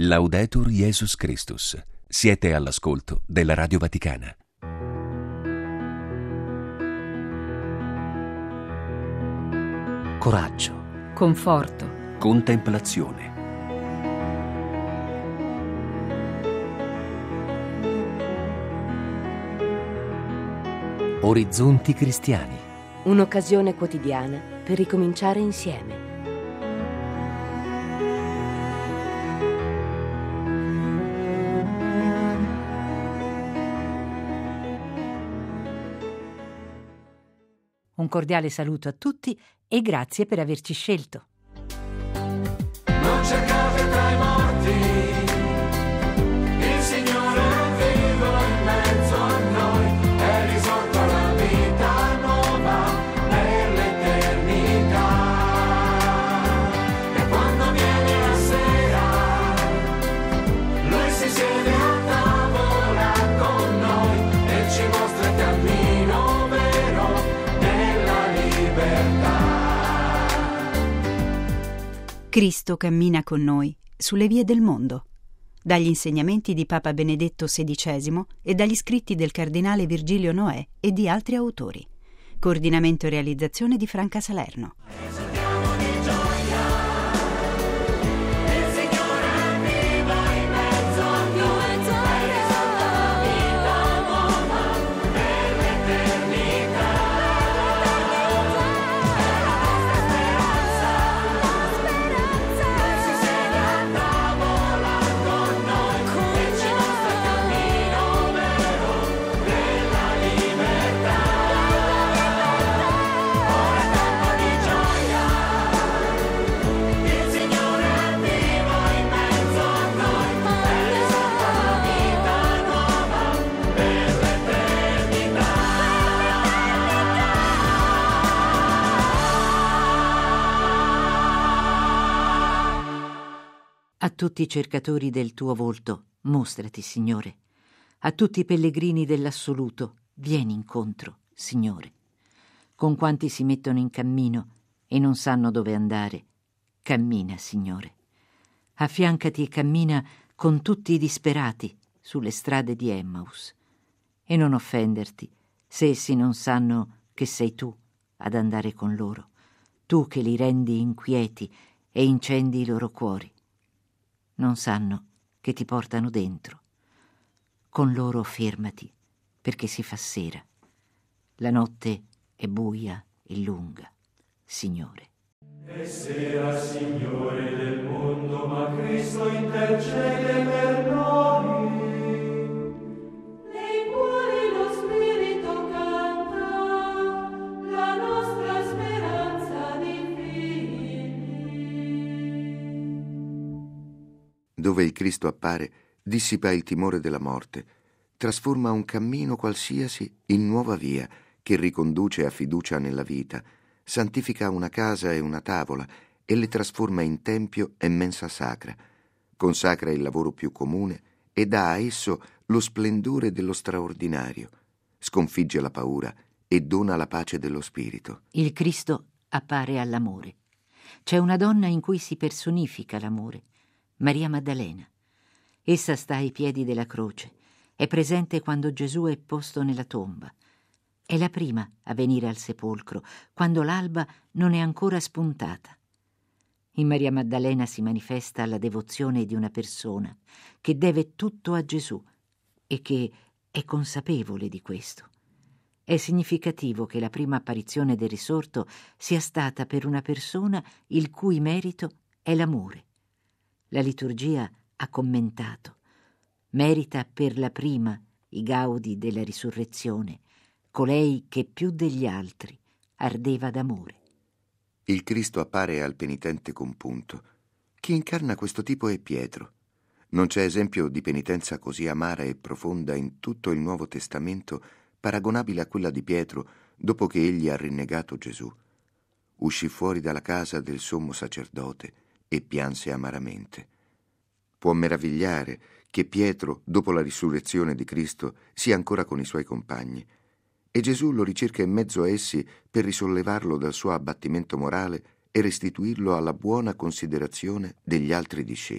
Laudetur Jesus Christus. Siete all'ascolto della Radio Vaticana. Coraggio, conforto, Contemplazione. orizzonti cristiani. Un'occasione quotidiana per ricominciare insieme. un cordiale saluto a tutti e grazie per averci scelto. Non cercate tra i morti, il Signore è vivo in mezzo a noi, è risorto alla vita nuova per l'eternità. E quando viene la sera, Lui si siede a tavola con noi e ci mostra il cammino vero della libertà. Cristo cammina con noi sulle vie del mondo. Dagli insegnamenti di Papa Benedetto XVI e dagli scritti del cardinale Virgilio Noè e di altri autori. Coordinamento e realizzazione di Franca Salerno. A tutti i cercatori del tuo volto, mostrati, Signore. A tutti i pellegrini dell'assoluto, vieni incontro, Signore. Con quanti si mettono in cammino e non sanno dove andare, cammina, Signore. Affiancati e cammina con tutti i disperati sulle strade di Emmaus. E non offenderti se essi non sanno che sei tu ad andare con loro, tu che li rendi inquieti e incendi i loro cuori. Non sanno che ti portano dentro. Con loro fermati, perché si fa sera. La notte è buia e lunga, Signore. È sera, Signore del mondo, ma Cristo intercede per noi. Nei cuori lo Spirito canta, la nostra speranza di figli. Dove il Cristo appare, dissipa il timore della morte, trasforma un cammino qualsiasi in nuova via che riconduce a fiducia nella vita, santifica una casa e una tavola e le trasforma in tempio e mensa sacra, consacra il lavoro più comune e dà a esso lo splendore dello straordinario, sconfigge la paura e dona la pace dello spirito. Il Cristo appare all'amore. C'è una donna in cui si personifica l'amore, Maria Maddalena. Essa sta ai piedi della croce, è presente quando Gesù è posto nella tomba. È la prima a venire al sepolcro, quando l'alba non è ancora spuntata. In Maria Maddalena si manifesta la devozione di una persona che deve tutto a Gesù e che è consapevole di questo. È significativo che la prima apparizione del risorto sia stata per una persona il cui merito è l'amore. La liturgia ha commentato: merita per la prima i gaudi della risurrezione, colei che più degli altri ardeva d'amore. Il Cristo appare al penitente compunto. Chi incarna questo tipo è Pietro. Non c'è esempio di penitenza così amara e profonda in tutto il Nuovo Testamento paragonabile a quella di Pietro dopo che egli ha rinnegato Gesù. Uscì fuori dalla casa del sommo sacerdote e pianse amaramente. Può meravigliare che Pietro, dopo la risurrezione di Cristo, sia ancora con i suoi compagni, e Gesù lo ricerca in mezzo a essi per risollevarlo dal suo abbattimento morale e restituirlo alla buona considerazione degli altri discepoli.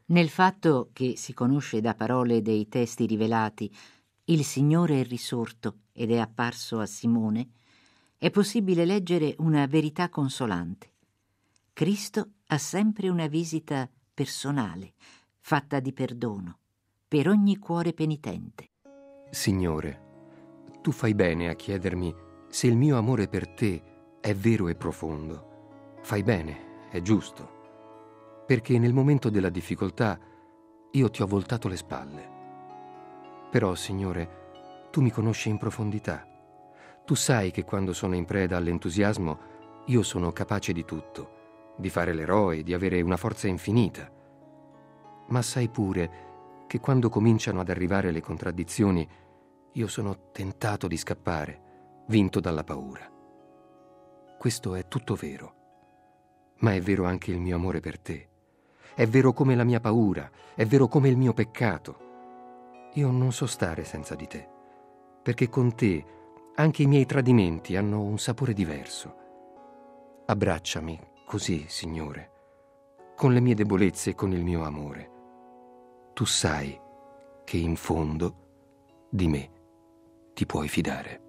Nel fatto che si conosce da parole dei testi rivelati il Signore è risorto ed è apparso a Simone, è possibile leggere una verità consolante. Cristo ha sempre una visita personale, fatta di perdono, per ogni cuore penitente. Signore, tu fai bene a chiedermi se il mio amore per te è vero e profondo. Fai bene, è giusto, perché nel momento della difficoltà io ti ho voltato le spalle. Però, Signore, tu mi conosci in profondità. Tu sai che quando sono in preda all'entusiasmo io sono capace di tutto, di fare l'eroe, di avere una forza infinita. Ma sai pure che quando cominciano ad arrivare le contraddizioni io sono tentato di scappare, vinto dalla paura. Questo è tutto vero, ma è vero anche il mio amore per te. È vero come la mia paura, è vero come il mio peccato. Io non so stare senza di te, perché con te anche i miei tradimenti hanno un sapore diverso. Abbracciami così, Signore, con le mie debolezze e con il mio amore. Tu sai che in fondo di me ti puoi fidare.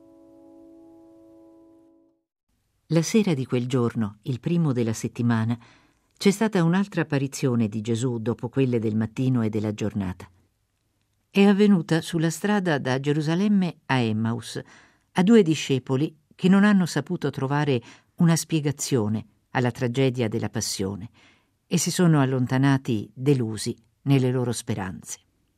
La sera di quel giorno, il primo della settimana, c'è stata un'altra apparizione di Gesù dopo quelle del mattino e della giornata. È avvenuta sulla strada da Gerusalemme a Emmaus, a 2 discepoli che non hanno saputo trovare una spiegazione alla tragedia della passione e si sono allontanati delusi nelle loro speranze.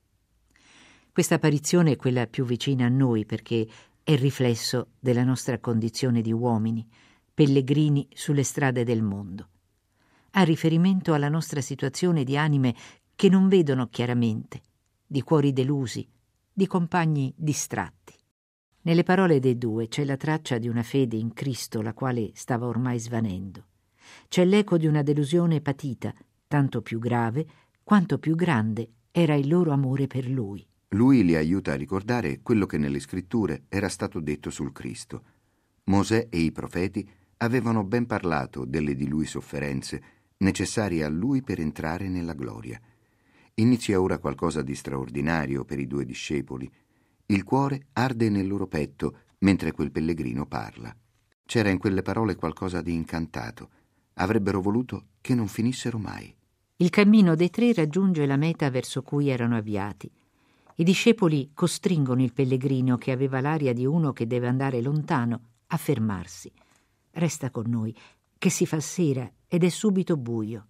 Questa apparizione è quella più vicina a noi perché è il riflesso della nostra condizione di uomini, pellegrini sulle strade del mondo. Ha riferimento alla nostra situazione di anime che non vedono chiaramente, di cuori delusi, di compagni distratti. Nelle parole dei 2 c'è la traccia di una fede in Cristo la quale stava ormai svanendo. C'è l'eco di una delusione patita, tanto più grave quanto più grande era il loro amore per Lui. Lui li aiuta a ricordare quello che nelle scritture era stato detto sul Cristo. Mosè e i profeti avevano ben parlato delle di Lui sofferenze necessarie a Lui per entrare nella gloria. Inizia ora qualcosa di straordinario per i 2 discepoli. Il cuore arde nel loro petto mentre quel pellegrino parla. C'era in quelle parole qualcosa di incantato. Avrebbero voluto che non finissero mai. Il cammino dei 3 raggiunge la meta verso cui erano avviati. I discepoli costringono il pellegrino, che aveva l'aria di uno che deve andare lontano, a fermarsi. Resta con noi, che si fa sera ed è subito buio.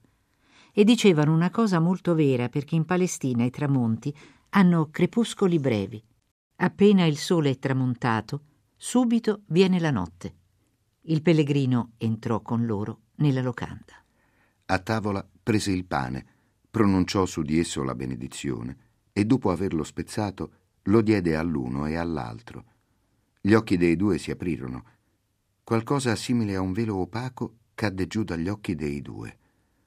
E dicevano una cosa molto vera, perché in Palestina i tramonti hanno crepuscoli brevi. Appena il sole è tramontato, subito viene la notte. Il pellegrino entrò con loro nella locanda. A tavola prese il pane, pronunciò su di esso la benedizione e dopo averlo spezzato lo diede all'uno e all'altro. Gli occhi dei 2 si aprirono. Qualcosa simile a un velo opaco cadde giù dagli occhi dei 2.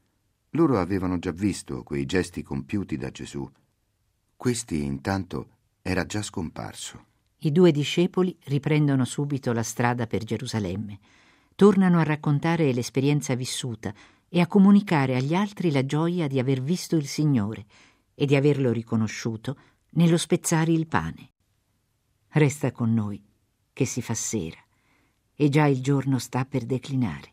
Loro avevano già visto quei gesti compiuti da Gesù. Questi, intanto, era già scomparso. I 2 discepoli riprendono subito la strada per Gerusalemme. Tornano a raccontare l'esperienza vissuta e a comunicare agli altri la gioia di aver visto il Signore e di averlo riconosciuto nello spezzare il pane. Resta con noi, che si fa sera, e già il giorno sta per declinare.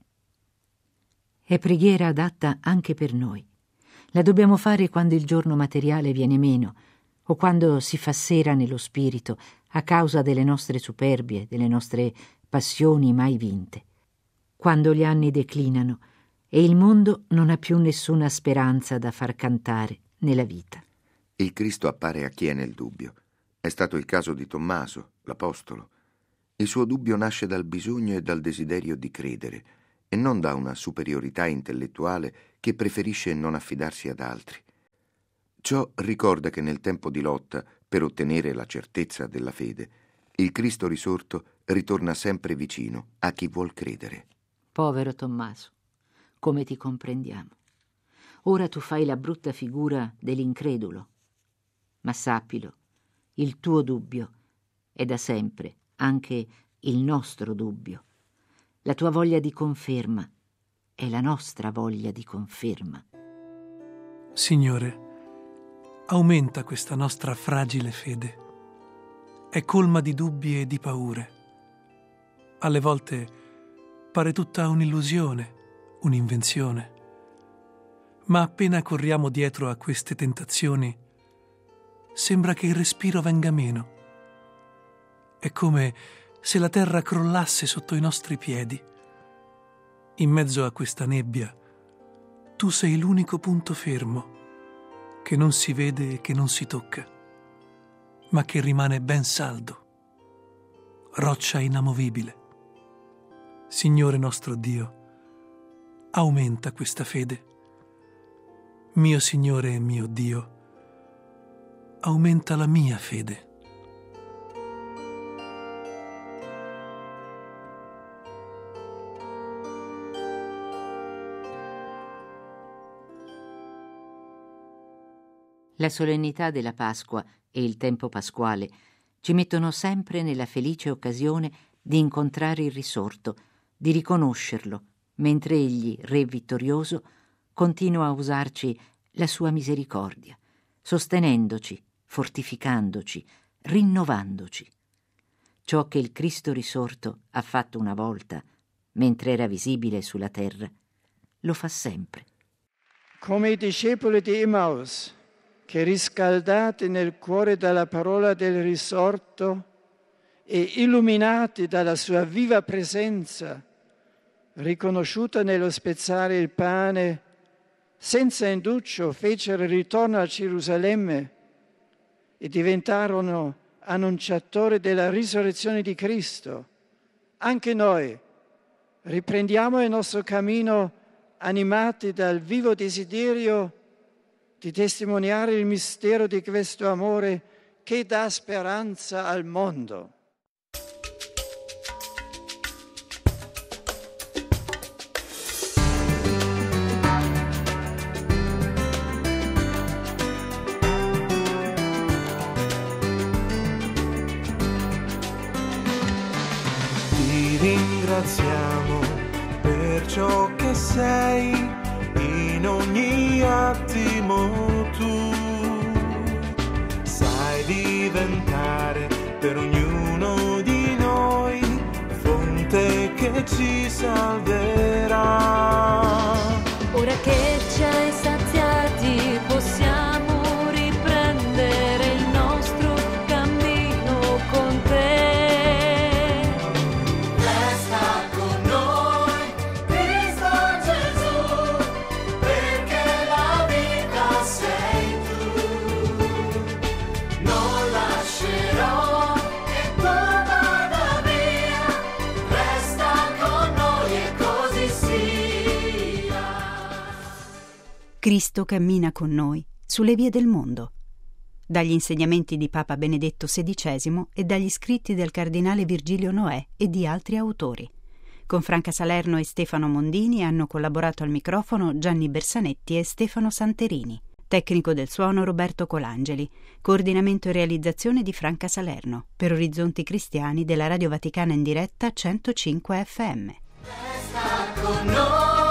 È preghiera adatta anche per noi. La dobbiamo fare quando il giorno materiale viene meno o quando si fa sera nello spirito a causa delle nostre superbie, delle nostre passioni mai vinte. Quando gli anni declinano e il mondo non ha più nessuna speranza da far cantare nella vita. Il Cristo appare a chi è nel dubbio. È stato il caso di Tommaso, l'apostolo. Il suo dubbio nasce dal bisogno e dal desiderio di credere e non da una superiorità intellettuale che preferisce non affidarsi ad altri. Ciò ricorda che nel tempo di lotta, per ottenere la certezza della fede, il Cristo risorto ritorna sempre vicino a chi vuol credere. Povero Tommaso, come ti comprendiamo. Ora tu fai la brutta figura dell'incredulo, ma sappilo, il tuo dubbio è da sempre anche il nostro dubbio. La tua voglia di conferma è la nostra voglia di conferma. Signore, aumenta questa nostra fragile fede. È colma di dubbi e di paure. Alle volte pare tutta un'illusione, un'invenzione. Ma appena corriamo dietro a queste tentazioni, sembra che il respiro venga meno. È come se la terra crollasse sotto i nostri piedi. In mezzo a questa nebbia, tu sei l'unico punto fermo, che non si vede e che non si tocca, ma che rimane ben saldo, roccia inamovibile. Signore nostro Dio, aumenta questa fede. Mio Signore e mio Dio, aumenta la mia fede. La solennità della Pasqua e il tempo pasquale ci mettono sempre nella felice occasione di incontrare il risorto, di riconoscerlo, mentre egli, Re vittorioso, continua a usarci la sua misericordia, sostenendoci, fortificandoci, rinnovandoci. Ciò che il Cristo risorto ha fatto una volta, mentre era visibile sulla terra, lo fa sempre. Come i discepoli di Emmaus, che riscaldati nel cuore dalla parola del risorto e illuminati dalla sua viva presenza, riconosciuta nello spezzare il pane, senza induccio fecero ritorno a Gerusalemme e diventarono annunciatori della risurrezione di Cristo. Anche noi riprendiamo il nostro cammino animati dal vivo desiderio di testimoniare il mistero di questo amore che dà speranza al mondo. Ti ringraziamo per ciò che sei in ogni attimo. Tu sai diventare per ognuno di noi fonte che ci salverà. Ora che ci hai saziati possiamo riprendere il nostro cammino con te. Resta con noi, Cristo Gesù, perché la vita sei tu. Non lascerò che tu vada via, resta con noi e così sia. Cristo cammina con noi sulle vie del mondo. Dagli insegnamenti di Papa Benedetto XVI e dagli scritti del cardinale Virgilio Noè e di altri autori. Con Franca Salerno e Stefano Mondini hanno collaborato al microfono Gianni Bersanetti e Stefano Santerini. Tecnico del suono Roberto Colangeli. Coordinamento e realizzazione di Franca Salerno. Per Orizzonti Cristiani della Radio Vaticana in diretta 105 FM. Resta con noi.